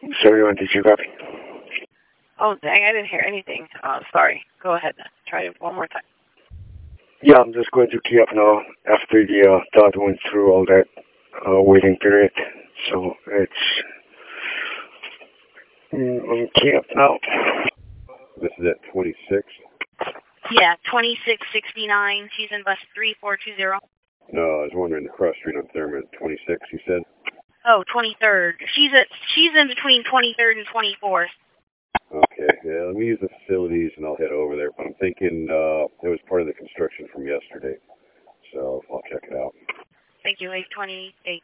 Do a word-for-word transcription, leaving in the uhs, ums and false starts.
seventy-one, did you copy? Oh, dang, I didn't hear anything. Uh, sorry. Go ahead. Try it one more time. Yeah, I'm just going to key up now after the uh, dot went through all that uh, waiting period. So it's mm, I'm key up now. This is at twenty-six? Yeah, twenty-six sixty-nine. She's in bus three four two zero. No, I was wondering the cross street on Thurman, twenty-six, you said? Oh, twenty-third. She's at she's in between twenty-third and twenty-fourth. Okay, yeah, let me use the facilities and I'll head over there. But I'm thinking uh, it was part of the construction from yesterday, so I'll check it out. Thank you, eight twenty-eight.